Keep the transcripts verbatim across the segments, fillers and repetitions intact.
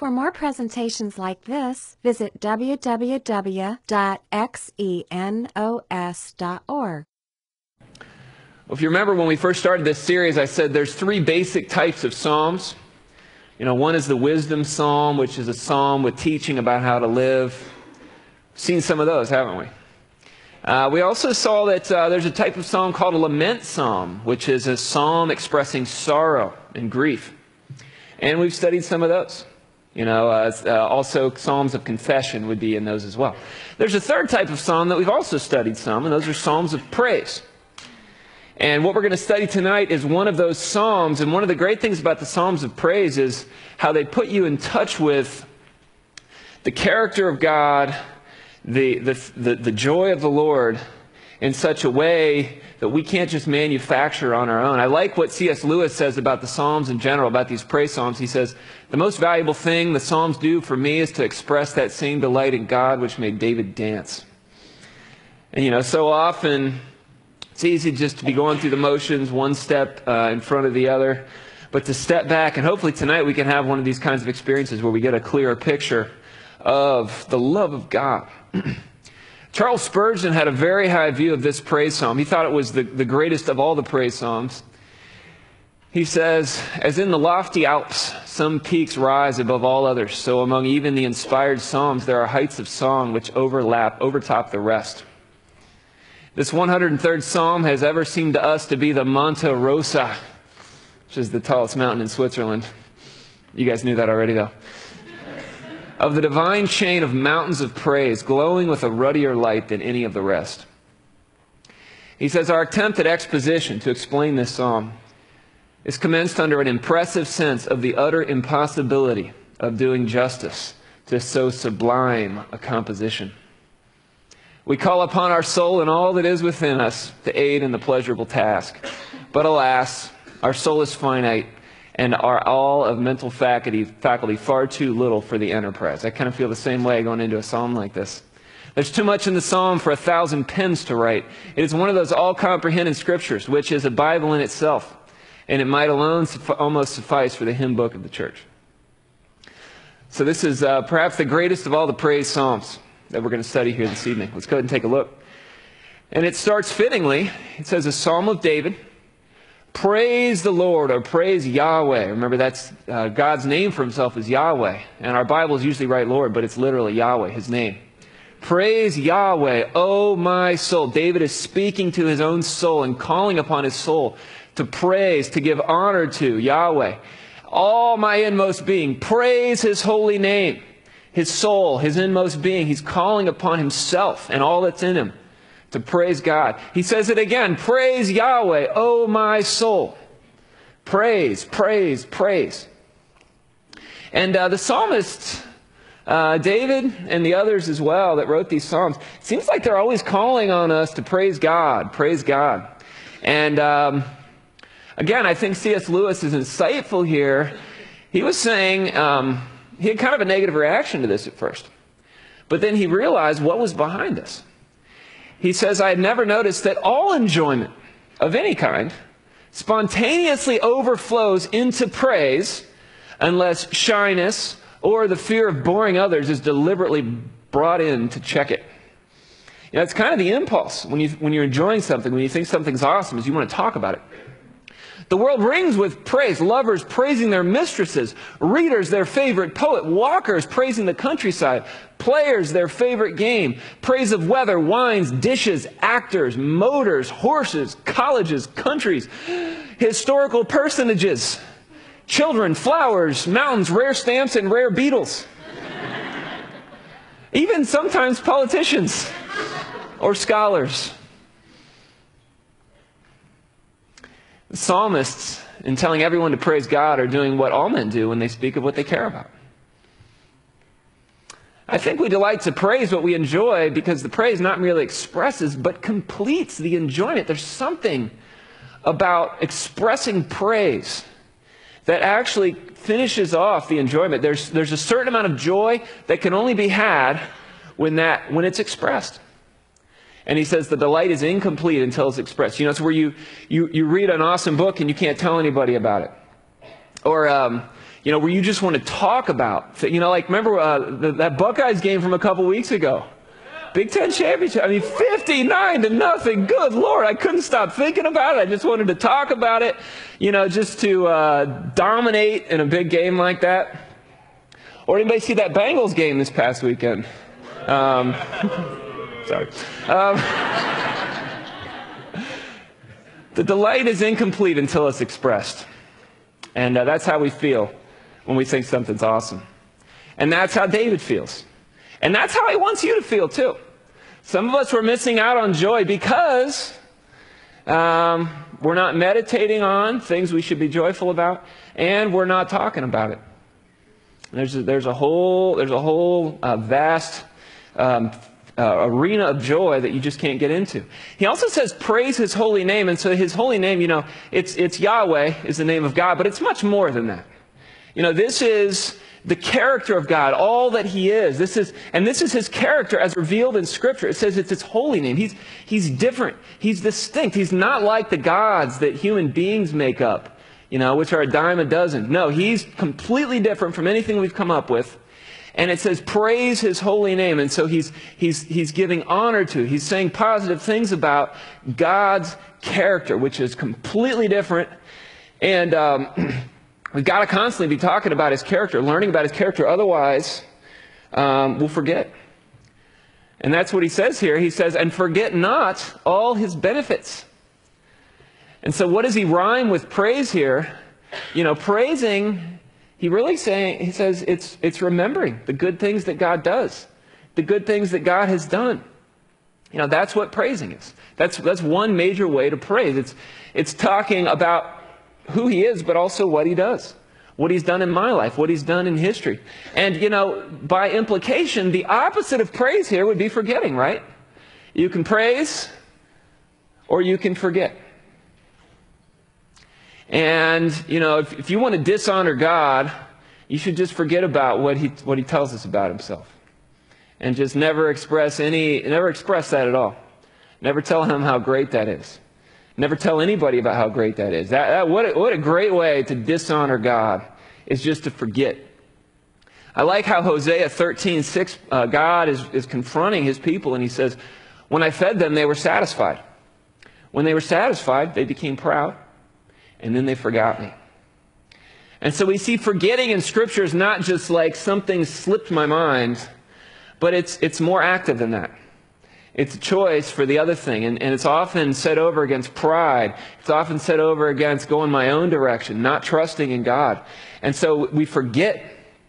For more presentations like this, visit w w w dot xenos dot org. Well, if you remember when we first started this series, I said there's three basic types of psalms. You know, one is the wisdom psalm, which is a psalm with teaching about how to live. We've seen some of those, haven't we? Uh, we also saw that uh, there's a type of psalm called a lament psalm, which is a psalm expressing sorrow and grief. And we've studied some of those. You know, uh, uh, also psalms of confession would be in those as well. There's a third type of psalm that we've also studied some, and those are psalms of praise. And what we're going to study tonight is one of those psalms. And one of the great things about the psalms of praise is how they put you in touch with the character of God, the, the, the, the joy of the Lord, in such a way that we can't just manufacture on our own. I like what C S Lewis says about the Psalms in general, about these praise psalms. He says, the most valuable thing the Psalms do for me is to express that same delight in God which made David dance. And, you know, so often it's easy just to be going through the motions, one step uh, in front of the other, but to step back, and hopefully tonight we can have one of these kinds of experiences where we get a clearer picture of the love of God. Charles Spurgeon had a very high view of this praise psalm. He thought it was the, the greatest of all the praise psalms. He says, as in the lofty Alps, some peaks rise above all others, so among even the inspired psalms there are heights of song which overlap, overtop the rest. This one hundred third psalm has ever seemed to us to be the Monte Rosa, which is the tallest mountain in Switzerland. You guys knew that already, though. Of the divine chain of mountains of praise, glowing with a ruddier light than any of the rest. He says, our attempt at exposition to explain this psalm is commenced under an impressive sense of the utter impossibility of doing justice to so sublime a composition. We call upon our soul and all that is within us to aid in the pleasurable task. But alas, our soul is finite, and are all of mental faculty, faculty far too little for the enterprise. I kind of feel the same way going into a psalm like this. There's too much in the psalm for a thousand pens to write. It is one of those all-comprehending scriptures, which is a Bible in itself, and it might alone suffi- almost suffice for the hymn book of the church. So this is uh, perhaps the greatest of all the praise psalms that we're going to study here this evening. Let's go ahead and take a look. And it starts fittingly. It says, a psalm of David. Praise the Lord, or praise Yahweh. Remember, that's uh, God's name for himself is Yahweh. And our Bibles usually write Lord, but it's literally Yahweh, his name. Praise Yahweh, O my soul. David is speaking to his own soul and calling upon his soul to praise, to give honor to Yahweh. All my inmost being, praise his holy name. His soul, his inmost being, he's calling upon himself and all that's in him to praise God. He says it again, praise Yahweh, O my soul. Praise, praise, praise. And uh, the psalmists, uh, David and the others as well that wrote these psalms, it seems like they're always calling on us to praise God, praise God. And um, again, I think C S Lewis is insightful here. He was saying, um, he had kind of a negative reaction to this at first. But then he realized what was behind this. He says, I had never noticed that all enjoyment of any kind spontaneously overflows into praise unless shyness or the fear of boring others is deliberately brought in to check it. You know, it's kind of the impulse when, you, when you're enjoying something, when you think something's awesome, is you want to talk about it. The world rings with praise. Lovers praising their mistresses. Readers their favorite poet. Walkers praising the countryside. Players their favorite game. Praise of weather, wines, dishes, actors, motors, horses, colleges, countries, historical personages, children, flowers, mountains, rare stamps, and rare beetles. Even sometimes politicians or scholars. The psalmists, in telling everyone to praise God, are doing what all men do when they speak of what they care about. I think we delight to praise what we enjoy because the praise not merely expresses, but completes the enjoyment. There's something about expressing praise that actually finishes off the enjoyment. There's, there's a certain amount of joy that can only be had when, that, when it's expressed. And he says the delight is incomplete until it's expressed. You know, it's where you, you, you read an awesome book and you can't tell anybody about it. Or, um, you know, where you just want to talk about, you know, like remember uh, the, that Buckeyes game from a couple weeks ago? Big Ten championship. I mean, fifty-nine to nothing. Good Lord, I couldn't stop thinking about it. I just wanted to talk about it, you know, just to uh, dominate in a big game like that. Or anybody see that Bengals game this past weekend? Um, sorry. Um, the delight is incomplete until it's expressed. And uh, that's how we feel when we think something's awesome. And that's how David feels. And that's how he wants you to feel too. Some of us were missing out on joy because um, we're not meditating on things we should be joyful about, and we're not talking about it. There's a, there's a whole there's a whole uh, vast um, uh, arena of joy that you just can't get into. He also says praise His holy name, and so His holy name, you know, it's it's Yahweh is the name of God, but it's much more than that. You know, this is the character of God, all that He is. This is, and this is His character as revealed in Scripture. It says it's His holy name. He's, he's different. He's distinct. He's not like the gods that human beings make up, you know, which are a dime a dozen. No, He's completely different from anything we've come up with. And it says, praise His holy name. And so he's, he's, he's giving honor to, He's saying positive things about God's character, which is completely different. And, um, we've got to constantly be talking about His character, learning about His character. Otherwise, um, we'll forget. And that's what he says here. He says, and forget not all His benefits. And so what does he rhyme with praise here? You know, praising, he really saying, he says it's, it's remembering the good things that God does, the good things that God has done. You know, that's what praising is. That's, that's one major way to praise. It's, it's talking about who He is, but also what He does, what He's done in my life, what He's done in history. And, you know, by implication, the opposite of praise here would be forgetting, right? You can praise or you can forget. And, you know, if, if you want to dishonor God, you should just forget about what he, what he tells us about Himself. And just never express any, never express that at all. Never tell Him how great that is. Never tell anybody about how great that is. That, that, what, a, what a great way to dishonor God is just to forget. I like how Hosea thirteen six, uh, God is, is confronting His people, and He says, when I fed them, they were satisfied. When they were satisfied, they became proud, and then they forgot me. And so we see forgetting in Scripture is not just like something slipped my mind, but it's, it's more active than that. It's a choice for the other thing, and, and it's often set over against pride. It's often set over against going my own direction, not trusting in God. And so we forget.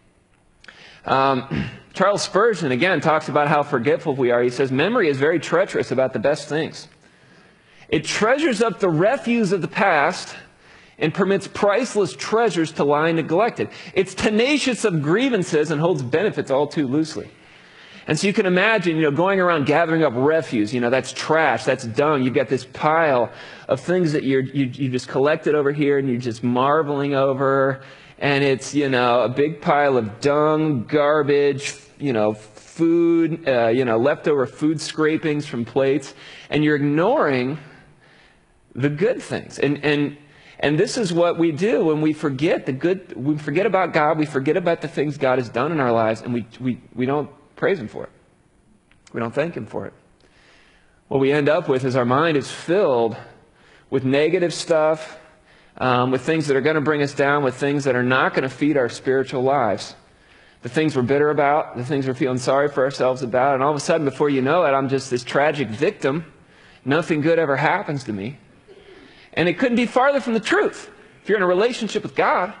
Um, Charles Spurgeon, again, talks about how forgetful we are. He says, memory is very treacherous about the best things. It treasures up the refuse of the past and permits priceless treasures to lie neglected. It's tenacious of grievances and holds benefits all too loosely. And so you can imagine, you know, going around gathering up refuse, you know, that's trash, that's dung. You've got this pile of things that you're, you, you just collected over here and you're just marveling over. And it's, you know, a big pile of dung, garbage, you know, food, uh, you know, leftover food scrapings from plates. And you're ignoring the good things. And, and, and this is what we do when we forget the good, we forget about God, we forget about the things God has done in our lives, and we, we, we don't praise Him for it. We don't thank Him for it. What we end up with is our mind is filled with negative stuff, um, with things that are going to bring us down, with things that are not going to feed our spiritual lives. The things we're bitter about, the things we're feeling sorry for ourselves about, and all of a sudden, before you know it, I'm just this tragic victim. Nothing good ever happens to me. And it couldn't be farther from the truth if you're in a relationship with God.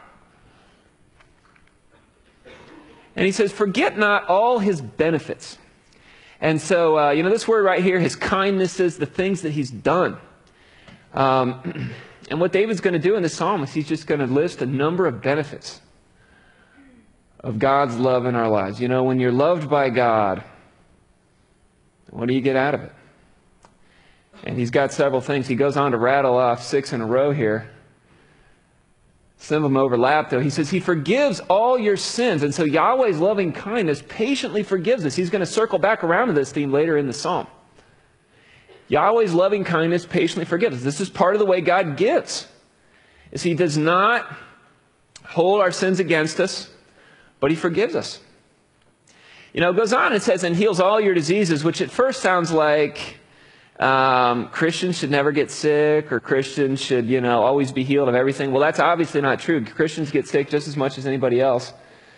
And he says, forget not all His benefits. And so, uh, you know, this word right here, His kindnesses, the things that He's done. Um, and what David's going to do in this psalm is he's just going to list a number of benefits of God's love in our lives. You know, when you're loved by God, what do you get out of it? And he's got several things. He goes on to rattle off six in a row here. Some of them overlap, though. He says He forgives all your sins. And so Yahweh's loving kindness patiently forgives us. He's going to circle back around to this theme later in the psalm. Yahweh's loving kindness patiently forgives us. This is part of the way God gives. Is He does not hold our sins against us, but he forgives us. You know, it goes on, it says, and heals all your diseases, which at first sounds like um, Christians should never get sick, or Christians should, you know, always be healed of everything. Well, that's obviously not true. Christians get sick just as much as anybody else.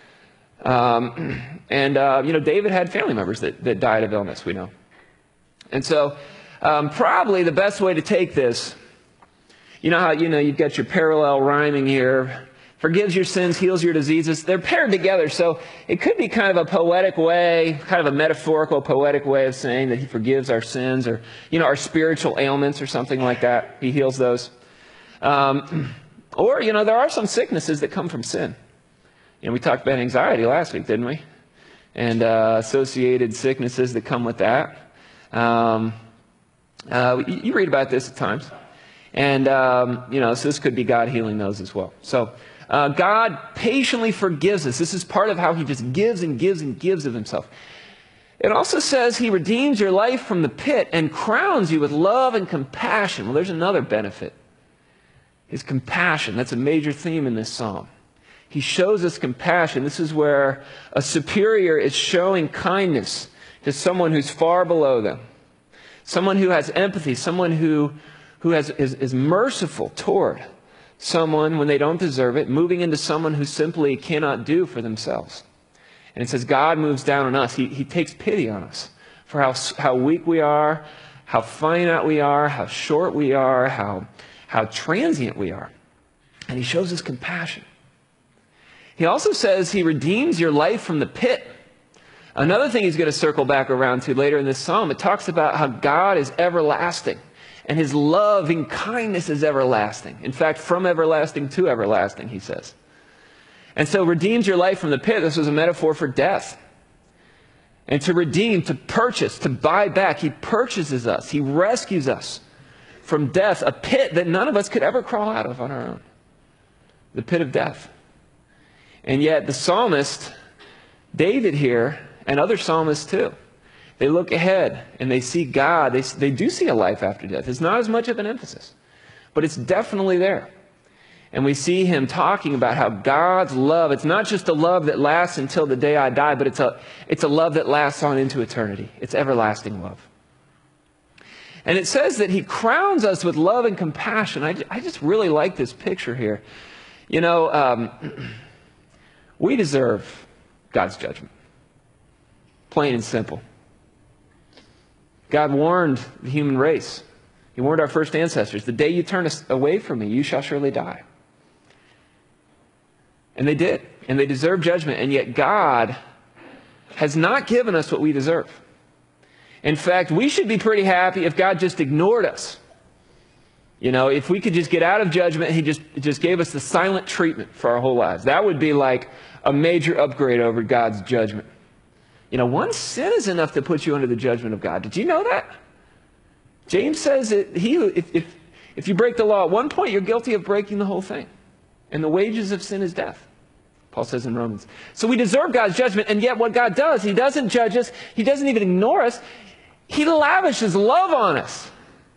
Um, and, uh, you know, David had family members that, that died of illness, we know. And so, um, probably the best way to take this, you know how, you know, you've got your parallel rhyming here, forgives your sins, heals your diseases. They're paired together, so it could be kind of a poetic way, kind of a metaphorical, poetic way of saying that he forgives our sins, or, you know, our spiritual ailments or something like that. He heals those. Um, or, you know, there are some sicknesses that come from sin. You know, we talked about anxiety last week, didn't we? And uh, associated sicknesses that come with that. Um, uh, you, you read about this at times. And, um, you know, so this could be God healing those as well. So, uh, God patiently forgives us. This is part of how he just gives and gives and gives of himself. It also says he redeems your life from the pit and crowns you with love and compassion. Well, there's another benefit. His compassion. That's a major theme in this psalm. He shows us compassion. This is where a superior is showing kindness to someone who's far below them. Someone who has empathy. Someone who, who has, is, is merciful toward someone when they don't deserve it, moving into someone who simply cannot do for themselves. And it says God moves down on us. He, he takes pity on us for how, how weak we are, how finite we are, how short we are, how, how transient we are. And he shows us compassion. He also says he redeems your life from the pit. Another thing he's going to circle back around to later in this psalm, it talks about how God is everlasting and his loving kindness is everlasting. In fact, from everlasting to everlasting, he says. And so redeems your life from the pit. This was a metaphor for death. And to redeem, to purchase, to buy back. He purchases us. He rescues us from death, a pit that none of us could ever crawl out of on our own. The pit of death. And yet the psalmist, David here, and other psalmists too, they look ahead and they see God. They, they do see a life after death. It's not as much of an emphasis, but it's definitely there. And we see him talking about how God's love, it's not just a love that lasts until the day I die, but it's a, it's a love that lasts on into eternity. It's everlasting love. And it says that he crowns us with love and compassion. I, I just really like this picture here. You know, um, we deserve God's judgment. Plain and simple. God warned the human race. He warned our first ancestors, the day you turn away from me, you shall surely die. And they did. And they deserve judgment. And yet God has not given us what we deserve. In fact, we should be pretty happy if God just ignored us. You know, if we could just get out of judgment, he just, just gave us the silent treatment for our whole lives. That would be like a major upgrade over God's judgment. You know, one sin is enough to put you under the judgment of God. Did you know that? James says that he, if, if, if you break the law at one point, you're guilty of breaking the whole thing. And the wages of sin is death, Paul says in Romans. So we deserve God's judgment, and yet what God does, he doesn't judge us. He doesn't even ignore us. He lavishes love on us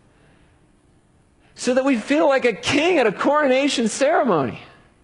so that we feel like a king at a coronation ceremony.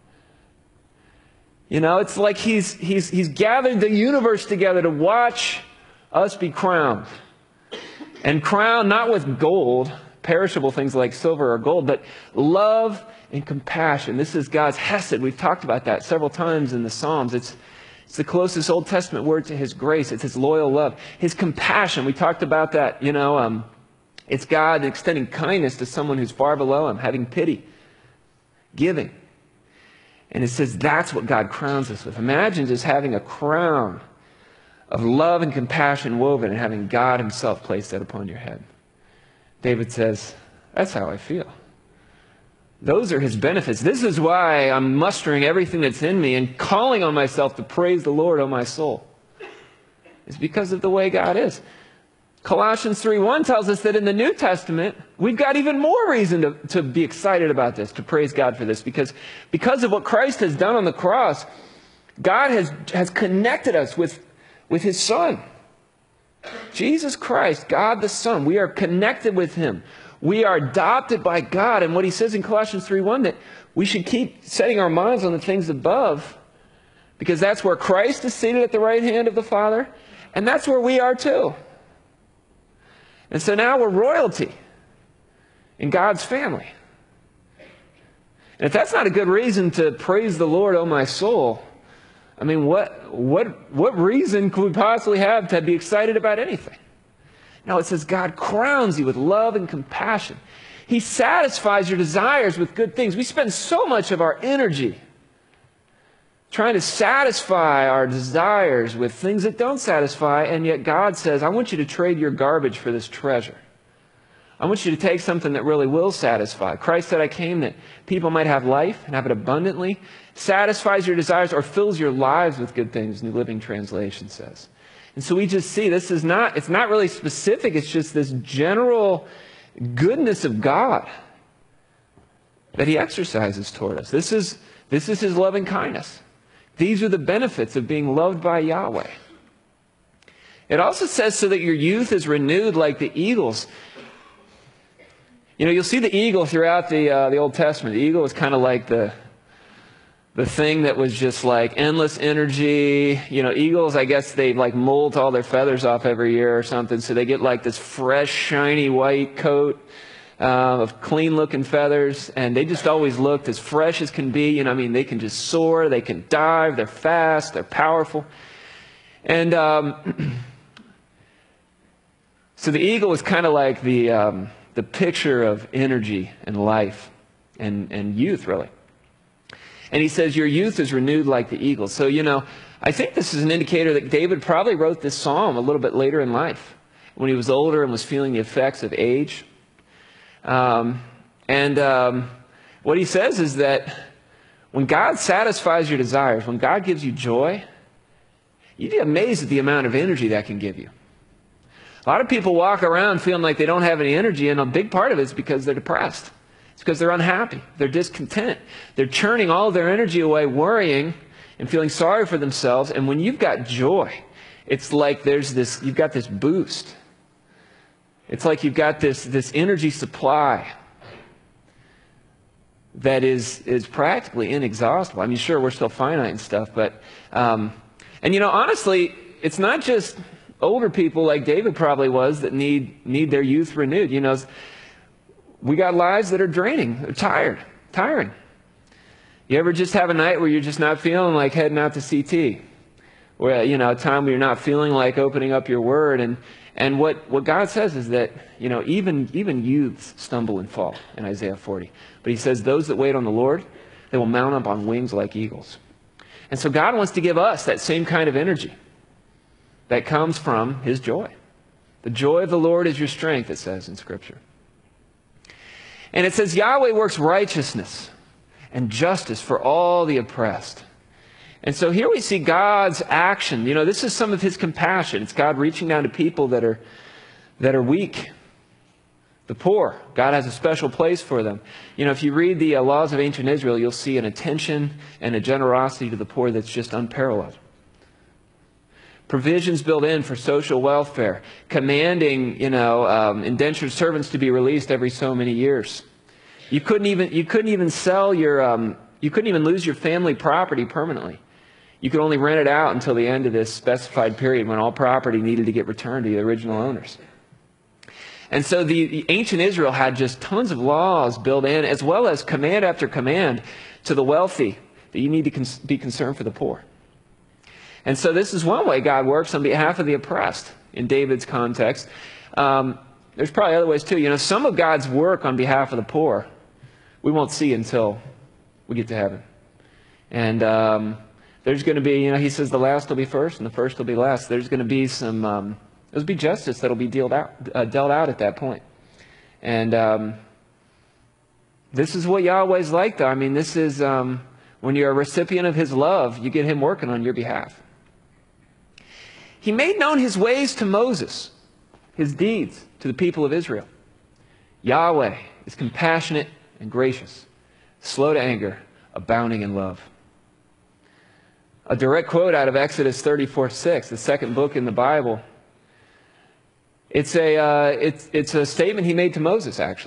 You know, it's like he's, he's, he's gathered the universe together to watch us be crowned. And crowned not with gold, perishable things like silver or gold, but love and compassion. This is God's hesed. We've talked about that several times in the Psalms. It's, it's the closest Old Testament word to his grace. It's his loyal love. His compassion. We talked about that, you know. Um, it's God extending kindness to someone who's far below him, having pity, giving. And it says that's what God crowns us with. Imagine just having a crown of love and compassion woven and having God himself place that upon your head. David says, that's how I feel. Those are his benefits. This is why I'm mustering everything that's in me and calling on myself to praise the Lord, O my soul. It's because of the way God is. Colossians three one tells us that in the New Testament, we've got even more reason to, to be excited about this, to praise God for this, because, because of what Christ has done on the cross, God has, has connected us with, with his Son. Jesus Christ, God the Son, we are connected with him. we are adopted by God. And what he says in Colossians three one, that we should keep setting our minds on the things above, because that's where Christ is seated at the right hand of the Father, and that's where we are too. And so now we're royalty in God's family. And if that's not a good reason to praise the Lord, oh my soul, I mean, what, what, what reason could we possibly have to be excited about anything? No, it says God crowns you with love and compassion. He satisfies your desires with good things. We spend so much of our energy trying to satisfy our desires with things that don't satisfy, and yet God says, I want you to trade your garbage for this treasure. I want you to take something that really will satisfy. Christ said, I came that people might have life and have it abundantly, satisfies your desires, or fills your lives with good things, New Living Translation says. And so we just see this is not, it's not really specific, it's just this general goodness of God that he exercises toward us. This is, this is his loving kindness. These are the benefits of being loved by Yahweh. It also says so that your youth is renewed like the eagles. You know, you'll see the eagle throughout the uh, the Old Testament. The eagle is kind of like the the thing that was just like endless energy. You know, eagles, I guess they like molt all their feathers off every year or something, so they get like this fresh, shiny white coat uh, of clean-looking feathers, and they just always looked as fresh as can be. You know, I mean, they can just soar, they can dive, they're fast, they're powerful, and um, so the eagle is kind of like the um, the picture of energy and life and, and youth, really. And he says, your youth is renewed like the eagle. So, you know, I think this is an indicator that David probably wrote this psalm a little bit later in life, when he was older and was feeling the effects of age. Um, and um, what he says is that when God satisfies your desires, when God gives you joy, you'd be amazed at the amount of energy that can give you. A lot of people walk around feeling like they don't have any energy, and a big part of it is because they're depressed. It's because they're unhappy. They're discontent. They're churning all of their energy away, worrying and feeling sorry for themselves. And when you've got joy, it's like there's this, you've got this boost. It's like you've got this, this energy supply that is, is practically inexhaustible. I mean, sure, we're still finite and stuff, but, um, and you know, honestly, it's not just older people like David probably was that need need their youth renewed. You know, we got lives that are draining, they're tired, tiring. You ever just have a night where you're just not feeling like heading out to C T? Where, you know, a time where you're not feeling like opening up your word. And, and what, what God says is that, you know, even, even youths stumble and fall in Isaiah forty. But he says, those that wait on the Lord, they will mount up on wings like eagles. And so God wants to give us that same kind of energy that comes from his joy. The joy of the Lord is your strength, it says in Scripture. And it says Yahweh works righteousness and justice for all the oppressed. And so here we see God's action. You know, this is some of his compassion. It's God reaching down to people that are, that are weak. The poor. God has a special place for them. You know, if you read the uh, laws of ancient Israel, you'll see an attention and a generosity to the poor that's just unparalleled. Provisions built in for social welfare, commanding, you know, um, indentured servants to be released every so many years. You couldn't even you couldn't even sell your um, you couldn't even lose your family property permanently. You could only rent it out until the end of this specified period when all property needed to get returned to the original owners. And so the, the ancient Israel had just tons of laws built in, as well as command after command to the wealthy that you need to cons- be concerned for the poor. And so this is one way God works on behalf of the oppressed in David's context. Um, there's probably other ways too. You know, some of God's work on behalf of the poor we won't see until we get to heaven. And um, there's going to be, you know, he says the last will be first and the first will be last. There's going to be some, um, there'll be justice that'll be dealt out, uh, dealt out at that point. And um, this is what Yahweh's like, though. I mean, this is um, when you're a recipient of his love, you get him working on your behalf. He made known his ways to Moses, his deeds to the people of Israel. Yahweh is compassionate and gracious, slow to anger, abounding in love. A direct quote out of Exodus thirty-four six, the second book in the Bible. It's a, uh, it's, it's a statement he made to Moses, actually.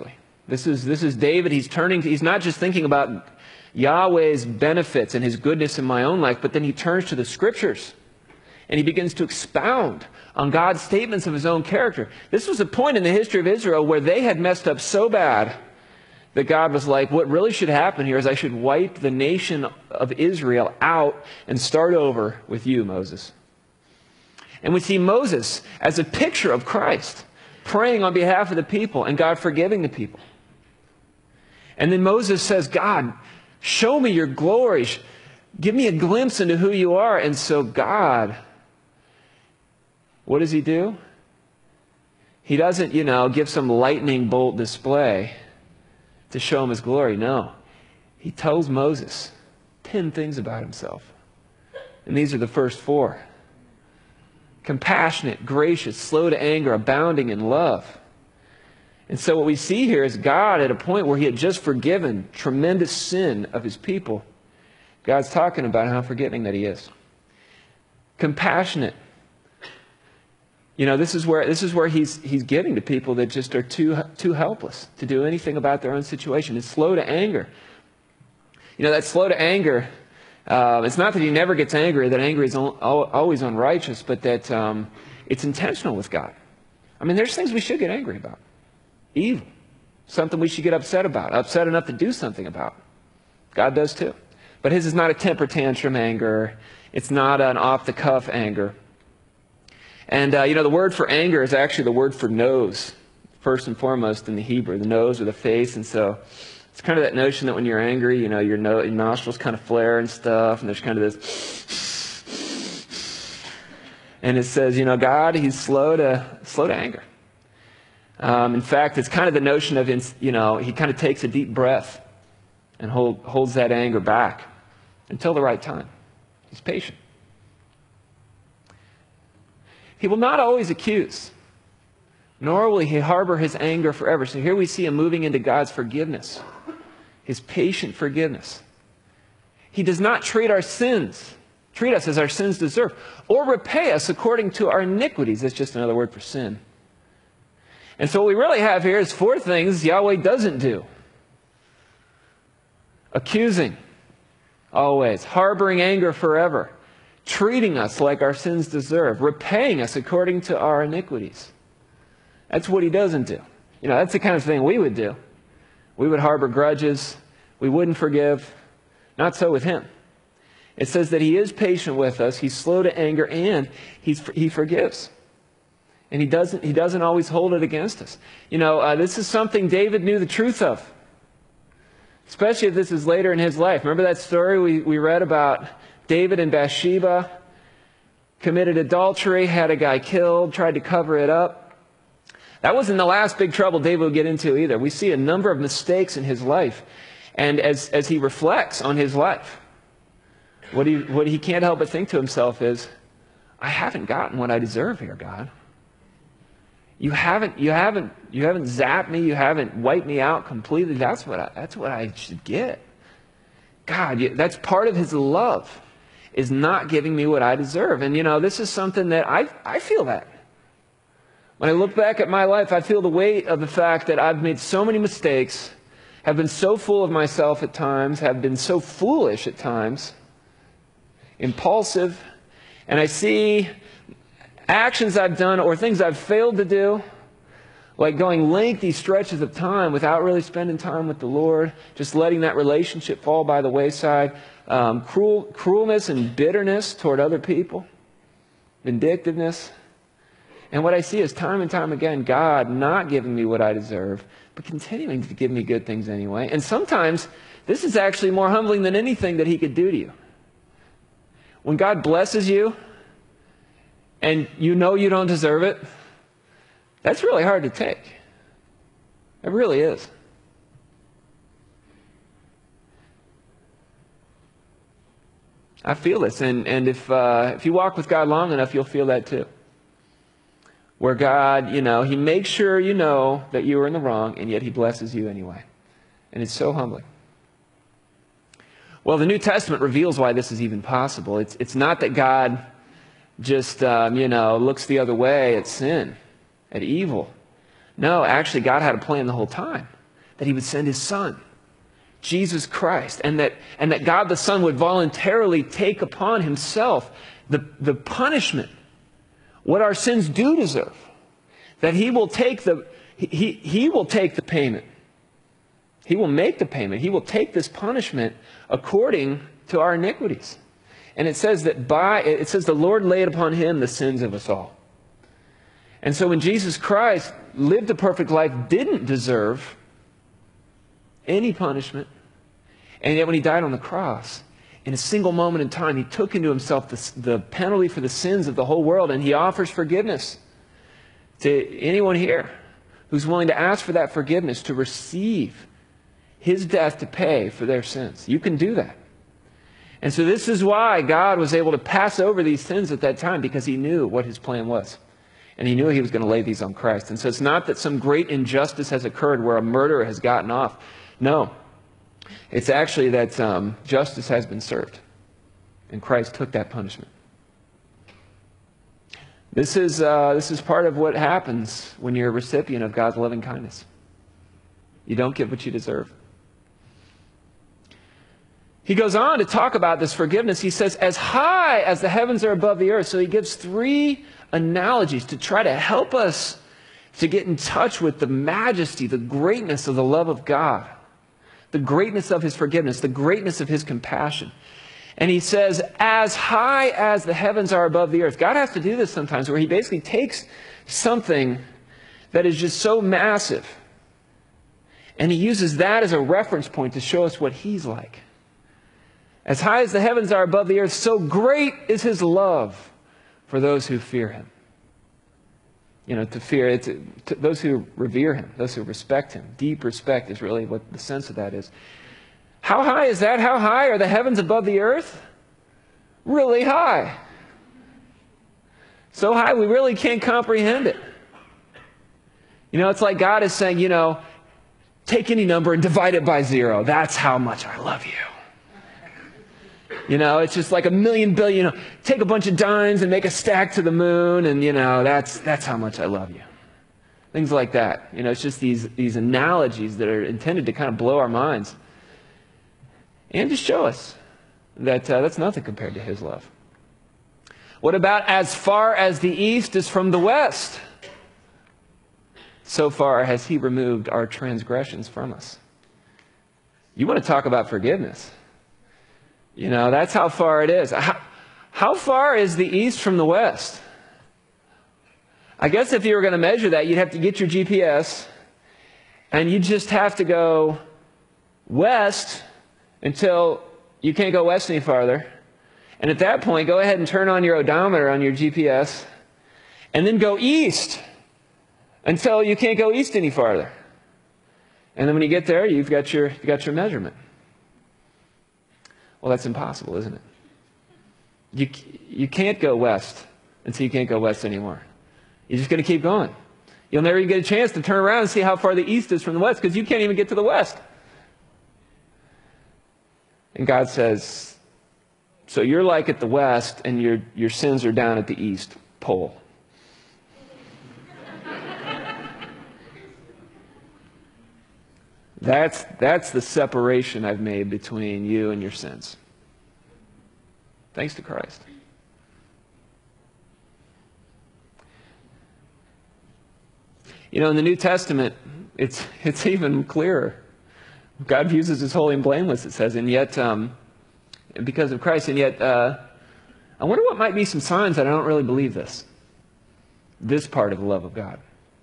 This is, this is David. He's turning, to, he's not just thinking about Yahweh's benefits and his goodness in my own life, but then he turns to the scriptures and he begins to expound on God's statements of his own character. This was a point in the history of Israel where they had messed up so bad that God was like, what really should happen here is I should wipe the nation of Israel out and start over with you, Moses. And we see Moses as a picture of Christ, praying on behalf of the people and God forgiving the people. And then Moses says, God, show me your glory. Give me a glimpse into who you are. And so God, what does he do? He doesn't, you know, give some lightning bolt display to show him his glory. No. He tells Moses ten things about himself. And these are the first four. Compassionate, gracious, slow to anger, abounding in love. And so what we see here is God at a point where he had just forgiven tremendous sin of his people. God's talking about how forgiving that he is. Compassionate. You know, this is where this is where he's he's getting to people that just are too too helpless to do anything about their own situation. It's slow to anger. You know, that slow to anger, uh, it's not that he never gets angry, that anger is al- always unrighteous, but that um, it's intentional with God. I mean, there's things we should get angry about. Evil. Something we should get upset about. Upset enough to do something about. God does too. But his is not a temper tantrum anger. It's not an off-the-cuff anger. And, uh, you know, the word for anger is actually the word for nose, first and foremost in the Hebrew, the nose or the face. And so it's kind of that notion that when you're angry, you know, your, no- your nostrils kind of flare and stuff, and there's kind of this. And it says, you know, God, he's slow to slow to anger. Um, in fact, it's kind of the notion of, you know, he kind of takes a deep breath and hold, holds that anger back until the right time. He's patient. He will not always accuse, nor will he harbor his anger forever. So here we see him moving into God's forgiveness, his patient forgiveness. He does not treat our sins, treat us as our sins deserve, or repay us according to our iniquities. That's just another word for sin. And so what we really have here is four things Yahweh doesn't do. Accusing, always. Harboring anger forever. Treating us like our sins deserve. Repaying us according to our iniquities. That's what he doesn't do. You know, that's the kind of thing we would do. We would harbor grudges. We wouldn't forgive. Not so with him. It says that he is patient with us. He's slow to anger and he's, he forgives. And he doesn't, he doesn't always hold it against us. You know, uh, this is something David knew the truth of. Especially if this is later in his life. Remember that story we, we read about David and Bathsheba? Committed adultery, had a guy killed, tried to cover it up. That wasn't the last big trouble David would get into either. We see a number of mistakes in his life. And as, as he reflects on his life, what he, what he can't help but think to himself is, I haven't gotten what I deserve here, God. You haven't, you haven't, you haven't zapped me. You haven't wiped me out completely. That's what I, that's what I should get. God, you, that's part of his love, is not giving me what I deserve. And you know, this is something that I, I feel that. When I look back at my life, I feel the weight of the fact that I've made so many mistakes, have been so full of myself at times, have been so foolish at times, impulsive, and I see actions I've done or things I've failed to do, like going lengthy stretches of time without really spending time with the Lord, just letting that relationship fall by the wayside, um, cruel, cruelness and bitterness toward other people, vindictiveness. And what I see is time and time again, God not giving me what I deserve, but continuing to give me good things anyway. And sometimes this is actually more humbling than anything that he could do to you. When God blesses you, and you know you don't deserve it, that's really hard to take. It really is. I feel this, and, and if, uh, if you walk with God long enough, you'll feel that too. Where God, you know, he makes sure you know that you are in the wrong, and yet he blesses you anyway. And it's so humbling. Well, the New Testament reveals why this is even possible. It's, it's not that God just, um, you know, looks the other way at sin, at evil. No, actually, God had a plan the whole time. that he would send his Son, Jesus Christ, and that, and that God the Son would voluntarily take upon himself the, the punishment, what our sins do deserve, that he will take the, he, he will take the payment. He will make the payment. He will take this punishment according to our iniquities. And it says that by, it says the Lord laid upon him the sins of us all. And so when Jesus Christ lived a perfect life, didn't deserve any punishment, and yet when he died on the cross, in a single moment in time, he took into himself the, the penalty for the sins of the whole world, and he offers forgiveness to anyone here who's willing to ask for that forgiveness, to receive his death to pay for their sins. You can do that. And so this is why God was able to pass over these sins at that time, because he knew what his plan was. And he knew he was going to lay these on Christ. And so it's not that some great injustice has occurred where a murderer has gotten off. No. It's actually that um, justice has been served. And Christ took that punishment. This is, uh, this is part of what happens when you're a recipient of God's loving kindness. You don't get what you deserve. He goes on to talk about this forgiveness. He says, as high as the heavens are above the earth. So he gives three analogies to try to help us to get in touch with the majesty, the greatness of the love of God, the greatness of his forgiveness, the greatness of his compassion. And he says, as high as the heavens are above the earth. God has to do this sometimes, where he basically takes something that is just so massive, and he uses that as a reference point to show us what he's like. As high as the heavens are above the earth, so great is his love for those who fear him. You know, to fear, it's, to those who revere him, those who respect him. Deep respect is really what the sense of that is. How high is that? How high are the heavens above the earth? Really high. So high we really can't comprehend it. You know, it's like God is saying, you know, take any number and divide it by zero. That's how much I love you. You know, it's just like a million billion. You know, take a bunch of dimes and make a stack to the moon, and, you know, that's that's how much I love you. Things like that. You know, it's just these, these analogies that are intended to kind of blow our minds and to show us that uh, that's nothing compared to his love. What about as far as the east is from the west? So far has he removed our transgressions from us. You want to talk about forgiveness? You know, that's how far it is. How, how far is the east from the west? I guess if you were going to measure that, you'd have to get your G P S, and you'd just have to go west until you can't go west any farther. And at that point, go ahead and turn on your odometer on your G P S, and then go east until you can't go east any farther. And then when you get there, you've got your, you've got your measurement. Well, that's impossible, isn't it? You, you can't go west until you can't go west anymore. You're just going to keep going. You'll never even get a chance to turn around and see how far the east is from the west, because you can't even get to the west. And God says, so you're like at the west, and your, your sins are down at the east pole. That's, that's the separation I've made between you and your sins. Thanks to Christ. You know, in the New Testament, it's, it's even clearer. God views us as holy and blameless, it says, and yet, um, because of Christ, and yet, uh, I wonder what might be some signs that I don't really believe this. This part of the love of God.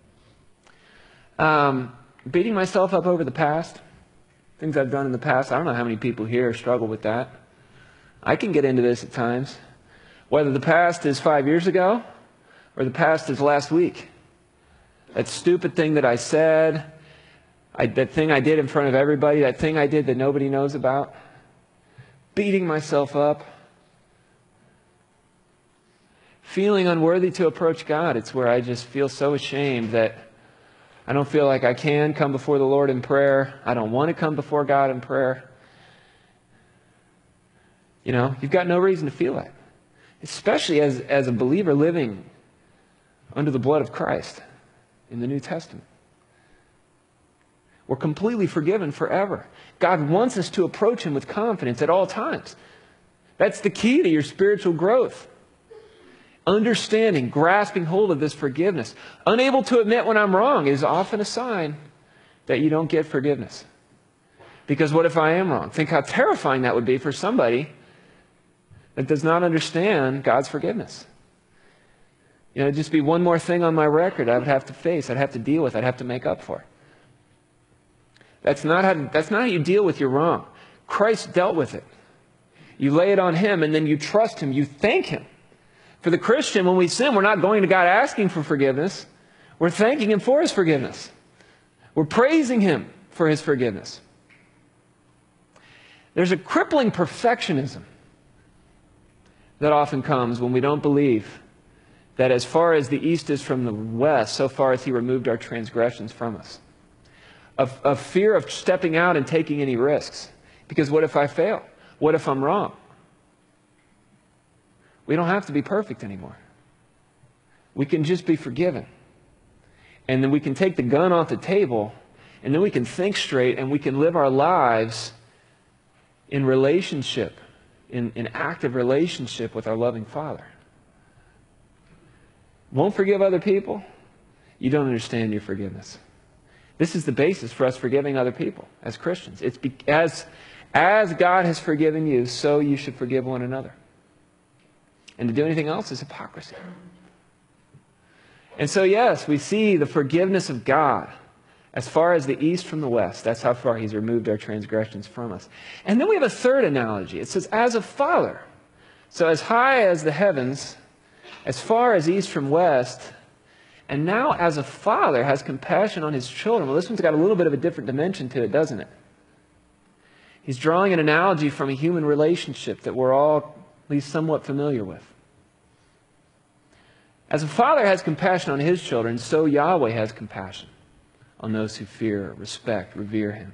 Um... Beating myself up over the past, things I've done in the past. I don't know how many people here struggle with that. I can get into this at times. Whether the past is five years ago or the past is last week. That stupid thing that I said, I, that thing I did in front of everybody, that thing I did that nobody knows about. Beating myself up. Feeling unworthy to approach God. It's where I just feel so ashamed that I don't feel like I can come before the Lord in prayer. I don't want to come before God in prayer. You know, you've got no reason to feel that. Especially as, as a believer living under the blood of Christ in the New Testament. We're completely forgiven forever. God wants us to approach him with confidence at all times. That's the key to your spiritual growth. Understanding, grasping hold of this forgiveness. Unable to admit when I'm wrong is often a sign that you don't get forgiveness. Because what if I am wrong? Think how terrifying that would be for somebody that does not understand God's forgiveness. You know, it'd just be one more thing on my record I would have to face, I'd have to deal with, I'd have to make up for. That's not how, that's not how you deal with your wrong. Christ dealt with it. You lay it on him, and then you trust him. You thank him. For the Christian, when we sin, we're not going to God asking for forgiveness. We're thanking him for his forgiveness. We're praising him for his forgiveness. There's a crippling perfectionism that often comes when we don't believe that as far as the east is from the west, so far as he removed our transgressions from us. A, a fear of stepping out and taking any risks. Because what if I fail? What if I'm wrong? We don't have to be perfect anymore. We can just be forgiven. And then we can take the gun off the table, and then we can think straight, and we can live our lives in relationship, in, in active relationship with our loving Father. Won't forgive other people? You don't understand your forgiveness. This is the basis for us forgiving other people as Christians. It's be, as, as God has forgiven you, so you should forgive one another. And to do anything else is hypocrisy. And so, yes, we see the forgiveness of God as far as the east from the west. That's how far he's removed our transgressions from us. And then we have a third analogy. It says, as a father. So as high as the heavens, as far as east from west, and now as a father has compassion on his children. Well, this one's got a little bit of a different dimension to it, doesn't it? He's drawing an analogy from a human relationship that we're all at least somewhat familiar with. As a father has compassion on his children, so Yahweh has compassion on those who fear, respect, revere him.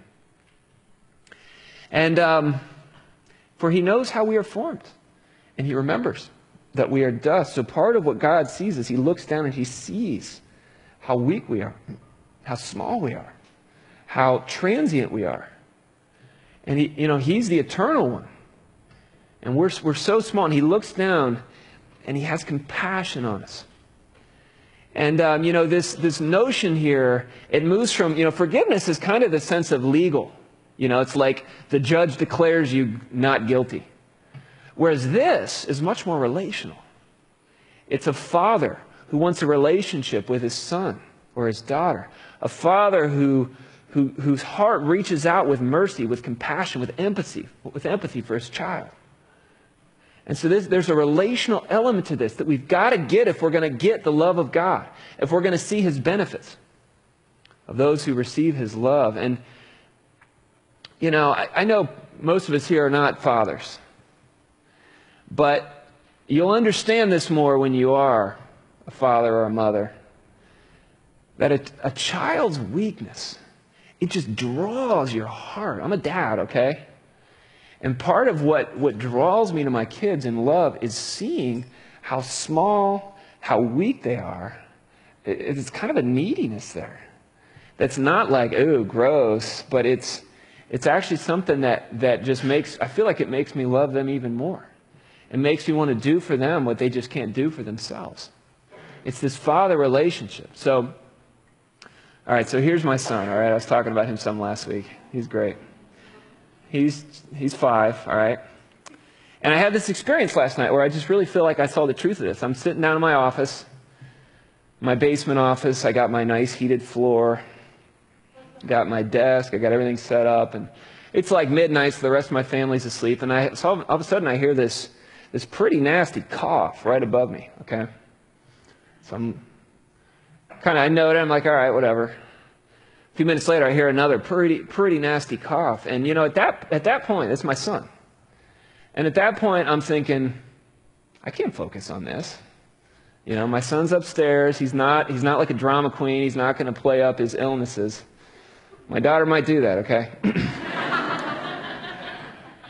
And um, for he knows how we are formed, and he remembers that we are dust. So part of what God sees is he looks down and he sees how weak we are, how small we are, how transient we are. And he, you know, he's the eternal one. And we're, we're so small, and he looks down and he has compassion on us. And, um, you know, this, this notion here, it moves from, you know, forgiveness is kind of the sense of legal. You know, it's like the judge declares you not guilty. Whereas this is much more relational. It's a father who wants a relationship with his son or his daughter. A father who, who, whose heart reaches out with mercy, with compassion, with empathy, with empathy for his child. And so this, there's a relational element to this that we've got to get if we're going to get the love of God, if we're going to see his benefits of those who receive his love. And, you know, I, I know most of us here are not fathers. But you'll understand this more when you are a father or a mother. That a, a child's weakness, it just draws your heart. I'm a dad, okay? And part of what, what draws me to my kids in love is seeing how small, how weak they are. It, it's kind of a neediness there. That's not like, ooh, gross, but it's, it's actually something that, that just makes, I feel like it makes me love them even more. It makes me want to do for them what they just can't do for themselves. It's this father relationship. So, all right, so here's my son, all right? I was talking about him some last week. He's great. He's, he's five, all right? And I had this experience last night where I just really feel like I saw the truth of this. I'm sitting down in my office, my basement office. I got my nice heated floor, got my desk, I got everything set up, and it's like midnight, so the rest of my family's asleep. And I, so all of a sudden I hear this This pretty nasty cough right above me, okay? So I'm kind of, I know it, I'm like, all right, whatever. A few minutes later, I hear another pretty pretty nasty cough. And, you know, at that at that point, it's my son. And at that point, I'm thinking, I can't focus on this. You know, my son's upstairs. He's not, he's not like a drama queen. He's not going to play up his illnesses. My daughter might do that, okay?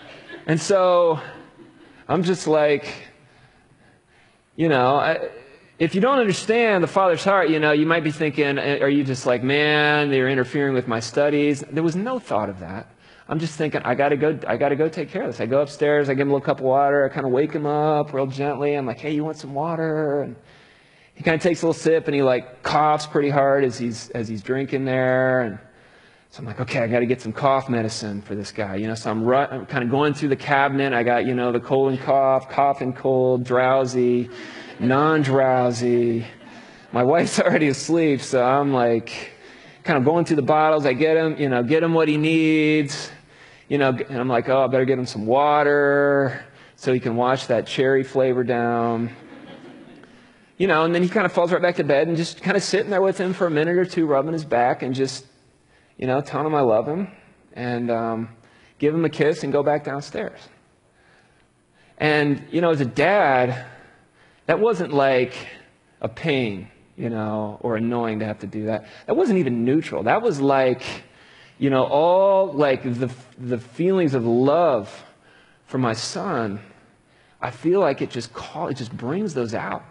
And so I'm just like, you know, I, if you don't understand the Father's heart, you know, you might be thinking, are you just like, man, they're interfering with my studies? There was no thought of that. I'm just thinking, I gotta go, I gotta go take care of this. I go upstairs, I give him a little cup of water, I kind of wake him up real gently. I'm like, hey, you want some water? And he kind of takes a little sip and he like coughs pretty hard as he's as he's drinking there. And so I'm like, okay, I got to get some cough medicine for this guy. You know, so I'm, ru- I'm kind of going through the cabinet. I got, you know, the cold and cough, cough and cold, drowsy, non-drowsy. My wife's already asleep, so I'm like kind of going through the bottles. I get him, you know, get him what he needs. You know, and I'm like, oh, I better get him some water so he can wash that cherry flavor down. You know, and then he kind of falls right back to bed and just kind of sitting there with him for a minute or two, rubbing his back and just, you know, telling him I love him and um, give him a kiss and go back downstairs. And, you know, as a dad, that wasn't like a pain, you know, or annoying to have to do that. That wasn't even neutral. That was like, you know, all like the the feelings of love for my son. I feel like it just call, it just brings those out.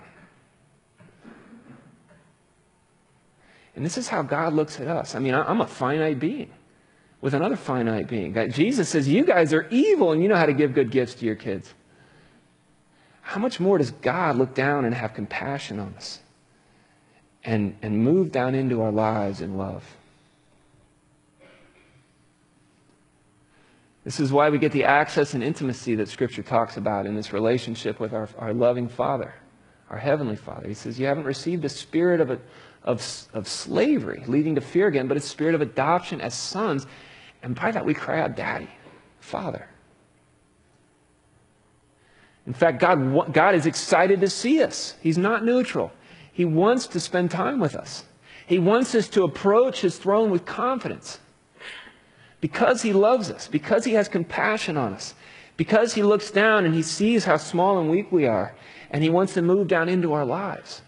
And this is how God looks at us. I mean, I'm a finite being with another finite being. Jesus says, you guys are evil and you know how to give good gifts to your kids. How much more does God look down and have compassion on us and, and move down into our lives in love? This is why we get the access and intimacy that Scripture talks about in this relationship with our, our loving Father, our Heavenly Father. He says, you haven't received a spirit of, a, of, of slavery, leading to fear again, but a spirit of adoption as sons. And by that we cry out, Daddy, Father. In fact, God, God is excited to see us. He's not neutral. He wants to spend time with us. He wants us to approach His throne with confidence. Because He loves us, because He has compassion on us, because He looks down and He sees how small and weak we are, and He wants to move down into our lives.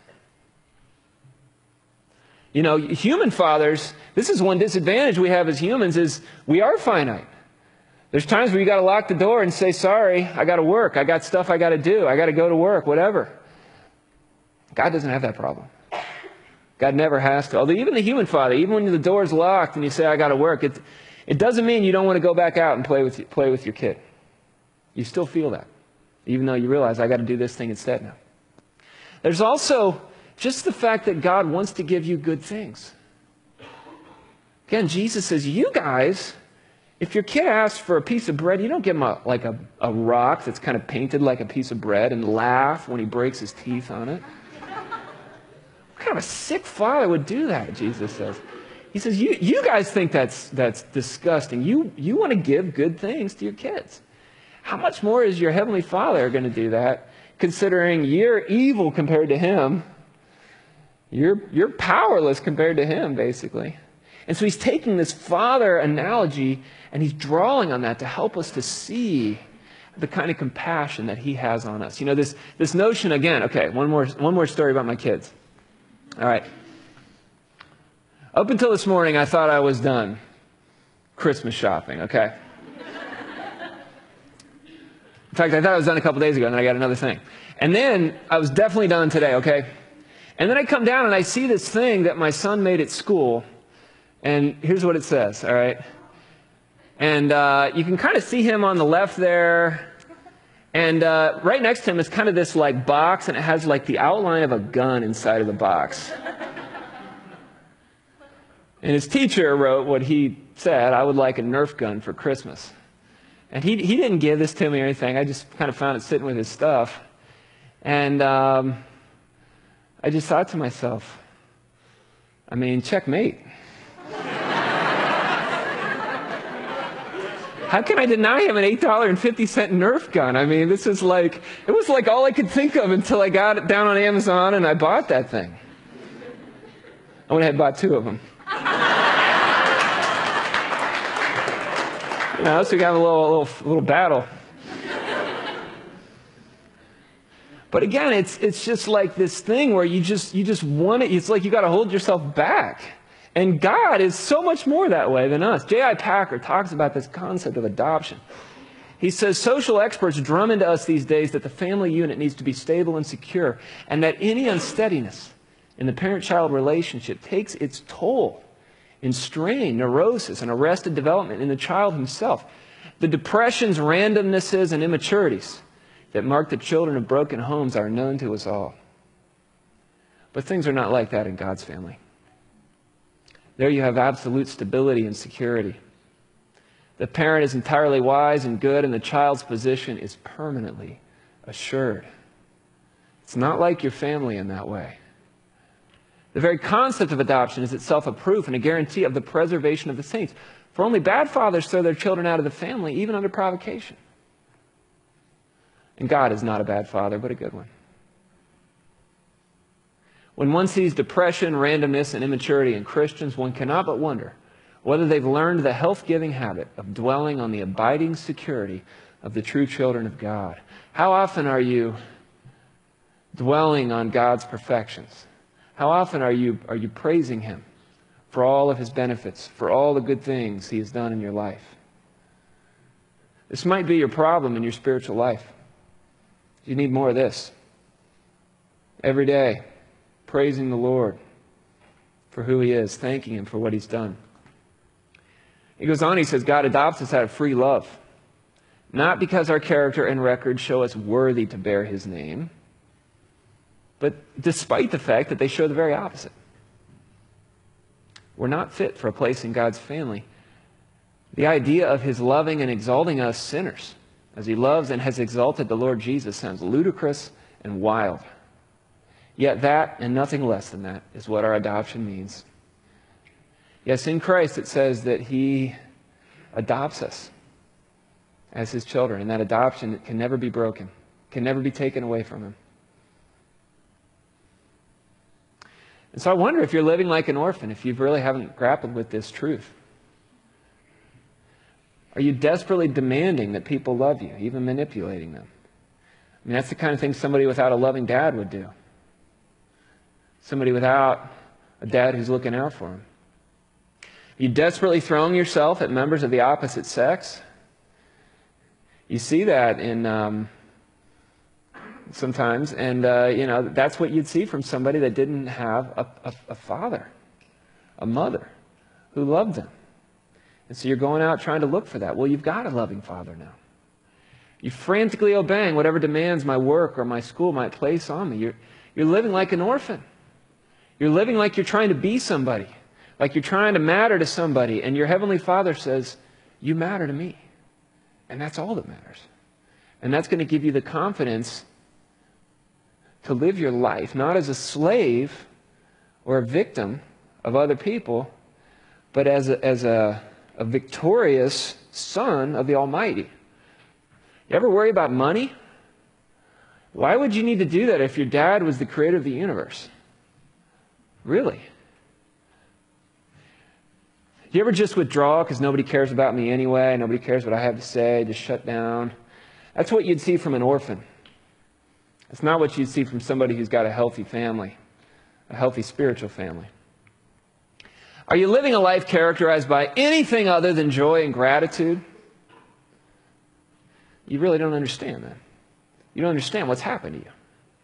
You know, human fathers, this is one disadvantage we have as humans, is we are finite. There's times where you got to lock the door and say, sorry, I got to work, I got stuff I got to do, I got to go to work, whatever. God doesn't have that problem. God never has to. Although even the human father, even when the door's locked and you say, I got to work, it, it doesn't mean you don't want to go back out and play with, play with your kid. You still feel that, even though you realize I got to do this thing instead now. There's also just the fact that God wants to give you good things. Again, Jesus says, you guys, if your kid asks for a piece of bread, you don't give him a, like a, a rock that's kind of painted like a piece of bread and laugh when he breaks his teeth on it. What kind of a sick father would do that, Jesus says. He says, you, you guys think that's, that's disgusting. You, you want to give good things to your kids. How much more is your Heavenly Father going to do that, considering you're evil compared to Him? You're, you're powerless compared to Him, basically. And so He's taking this father analogy and He's drawing on that to help us to see the kind of compassion that He has on us. You know, this, this notion, again, okay, one more, one more story about my kids. All right. Up until this morning, I thought I was done Christmas shopping, okay? In fact, I thought I was done a couple days ago, and then I got another thing. And then I was definitely done today, okay? And then I come down and I see this thing that my son made at school, and here's what it says, all right? And uh, you can kind of see him on the left there, and uh, right next to him is kind of this like box, and it has like the outline of a gun inside of the box. And his teacher wrote what he said, I would like a Nerf gun for Christmas. And he he didn't give this to me or anything. I just kind of found it sitting with his stuff. And um, I just thought to myself, I mean, checkmate. How can I deny him an eight dollars and fifty cent Nerf gun? I mean, this is like, it was like all I could think of until I got it down on Amazon and I bought that thing. I went ahead and bought two of them. You know, so we got a little, little, little battle. But again, it's it's just like this thing where you just you just want it. It's like you got to hold yourself back. And God is so much more that way than us. J I Packer talks about this concept of adoption. He says social experts drum into us these days that the family unit needs to be stable and secure, and that any unsteadiness in the parent-child relationship takes its toll in strain, neurosis, and arrested development in the child himself. The depressions, randomnesses, and immaturities that mark the children of broken homes are known to us all. But things are not like that in God's family. There you have absolute stability and security. The parent is entirely wise and good, and the child's position is permanently assured. It's not like your family in that way. The very concept of adoption is itself a proof and a guarantee of the preservation of the saints. For only bad fathers throw their children out of the family, even under provocation. And God is not a bad father, but a good one. When one sees depression, randomness, and immaturity in Christians, one cannot but wonder whether they've learned the health-giving habit of dwelling on the abiding security of the true children of God. How often are you dwelling on God's perfections? How often are you, are you praising Him for all of His benefits, for all the good things He has done in your life? This might be your problem in your spiritual life. You need more of this. Every day, praising the Lord for who He is, thanking Him for what He's done. He goes on, he says, God adopts us out of free love, not because our character and record show us worthy to bear His name, but despite the fact that they show the very opposite. We're not fit for a place in God's family. The idea of His loving and exalting us sinners, as He loves and has exalted the Lord Jesus, sounds ludicrous and wild. Yet that, and nothing less than that, is what our adoption means. Yes, in Christ it says that He adopts us as His children, and that adoption can never be broken, can never be taken away from Him. And so I wonder if you're living like an orphan, if you really haven't grappled with this truth. Are you desperately demanding that people love you, even manipulating them? I mean, that's the kind of thing somebody without a loving dad would do. Somebody without a dad who's looking out for him. Are you desperately throwing yourself at members of the opposite sex? You see that in um, sometimes, and uh, you know that's what you'd see from somebody that didn't have a, a, a father, a mother, who loved them. And so you're going out trying to look for that. Well, you've got a loving father now. You're frantically obeying whatever demands my work or my school might place on me. You're, you're living like an orphan. You're living like you're trying to be somebody, like you're trying to matter to somebody, and your Heavenly Father says, you matter to me. And that's all that matters. And that's going to give you the confidence to live your life, not as a slave or a victim of other people, but as a, as a, a victorious son of the Almighty. You ever worry about money? Why would you need to do that if your dad was the creator of the universe? Really? Do you ever just withdraw because nobody cares about me anyway, nobody cares what I have to say, just shut down? That's what you'd see from an orphan. It's not what you'd see from somebody who's got a healthy family, a healthy spiritual family. Are you living a life characterized by anything other than joy and gratitude? You really don't understand that. You don't understand what's happened to you.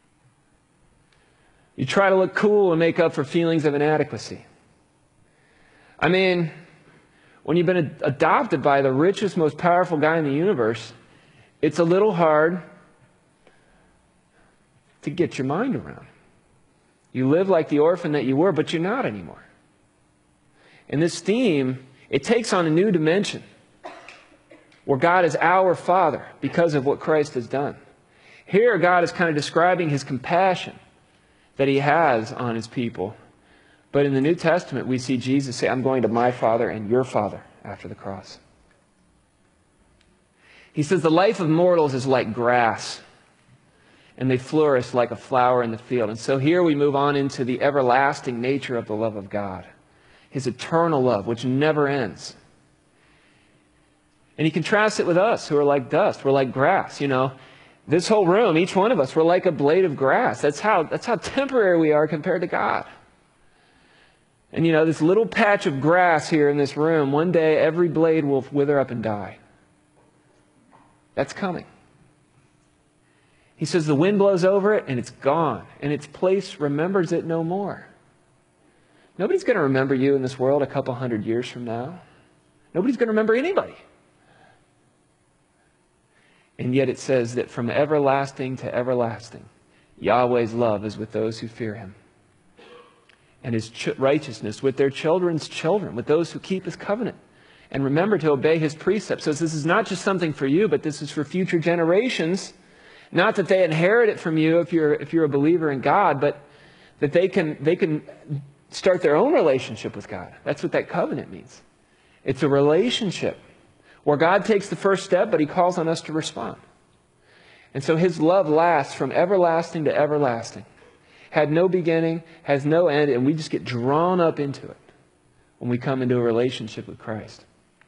You try to look cool and make up for feelings of inadequacy. I mean, when you've been adopted by the richest, most powerful guy in the universe, it's a little hard to get your mind around. You live like the orphan that you were, but you're not anymore. And this theme, it takes on a new dimension where God is our Father because of what Christ has done. Here, God is kind of describing His compassion that He has on His people. But in the New Testament, we see Jesus say, I'm going to my Father and your Father after the cross. He says, the life of mortals is like grass, and they flourish like a flower in the field. And so here we move on into the everlasting nature of the love of God, His eternal love, which never ends. And He contrasts it with us, who are like dust. We're like grass, you know. This whole room, each one of us, we're like a blade of grass. That's how, that's how temporary we are compared to God. And you know, this little patch of grass here in this room, one day every blade will wither up and die. That's coming. He says the wind blows over it and it's gone, and its place remembers it no more. Nobody's going to remember you in this world a couple hundred years from now. Nobody's going to remember anybody. And yet it says that from everlasting to everlasting, Yahweh's love is with those who fear him, and his ch- righteousness with their children's children, with those who keep his covenant and remember to obey his precepts. So this is not just something for you, but this is for future generations. Not that they inherit it from you if you're if you're a believer in God, but that they can they can start their own relationship with God. That's what that covenant means. It's a relationship where God takes the first step, but he calls on us to respond. And so his love lasts from everlasting to everlasting. Had no beginning, has no end, and we just get drawn up into it when we come into a relationship with Christ.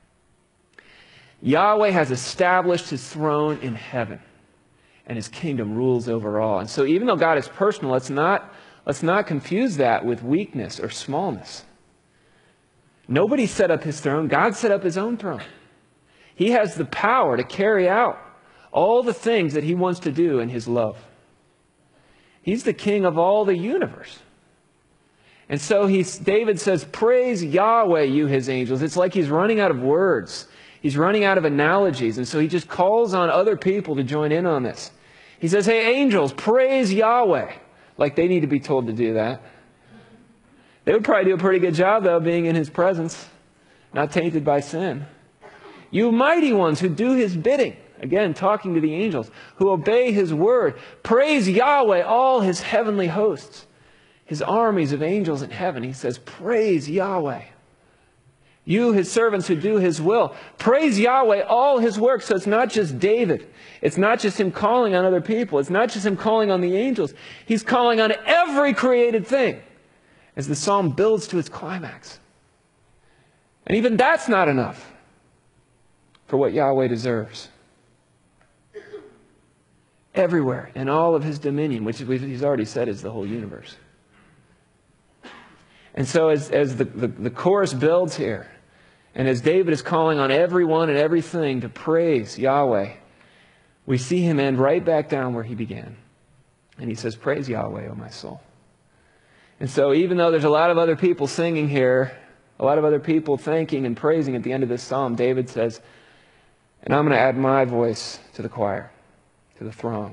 Yahweh has established his throne in heaven, and his kingdom rules over all. And so even though God is personal, let's not, let's not confuse that with weakness or smallness. Nobody set up his throne. God set up his own throne. He has the power to carry out all the things that he wants to do in his love. He's the king of all the universe. And so he's, David says, praise Yahweh, you his angels. It's like he's running out of words. He's running out of analogies. And so he just calls on other people to join in on this. He says, hey, angels, praise Yahweh. Like they need to be told to do that. They would probably do a pretty good job, though, being in his presence, not tainted by sin. You mighty ones who do his bidding. Again, talking to the angels who obey his word. Praise Yahweh, all his heavenly hosts. His armies of angels in heaven. He says, praise Yahweh. You, his servants who do his will. Praise Yahweh, all his works. So it's not just David. It's not just him calling on other people. It's not just him calling on the angels. He's calling on every created thing as the psalm builds to its climax. And even that's not enough for what Yahweh deserves. Everywhere in all of his dominion, which he's already said is the whole universe. And so as, as the, the, the chorus builds here, and as David is calling on everyone and everything to praise Yahweh, we see him end right back down where he began. And he says, praise Yahweh, O my soul. And so even though there's a lot of other people singing here, a lot of other people thanking and praising at the end of this psalm, David says, and I'm going to add my voice to the choir, to the throng.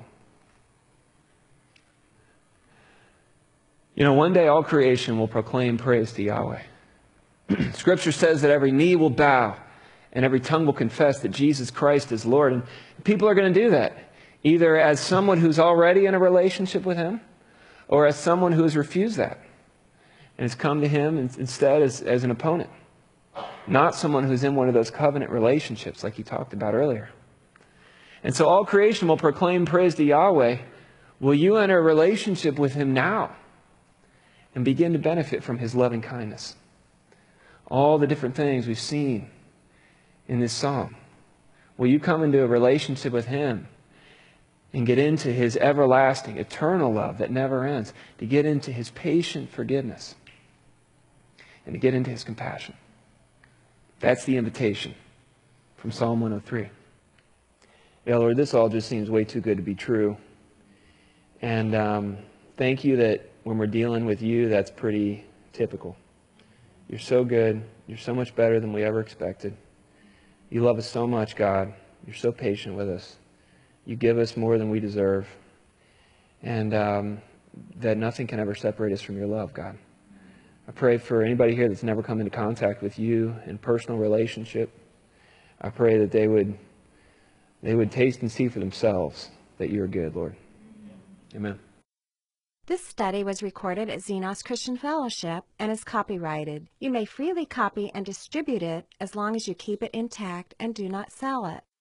You know, one day all creation will proclaim praise to Yahweh. Scripture says that every knee will bow and every tongue will confess that Jesus Christ is Lord. And people are going to do that, either as someone who's already in a relationship with him or as someone who has refused that and has come to him instead as, as an opponent, not someone who's in one of those covenant relationships like he talked about earlier. And so all creation will proclaim praise to Yahweh. Will you enter a relationship with him now and begin to benefit from his loving kindness? All the different things we've seen in this psalm. Will you come into a relationship with him and get into his everlasting, eternal love that never ends, to get into his patient forgiveness, and to get into his compassion? That's the invitation from Psalm one oh three. Yeah, Lord, this all just seems way too good to be true. And um, thank you that when we're dealing with you, that's pretty typical. You're so good. You're so much better than we ever expected. You love us so much, God. You're so patient with us. You give us more than we deserve. And um, that nothing can ever separate us from your love, God. I pray for anybody here that's never come into contact with you in personal relationship. I pray that they would they would taste and see for themselves that you are good, Lord. Amen. This study was recorded at Xenos Christian Fellowship and is copyrighted. You may freely copy and distribute it as long as you keep it intact and do not sell it.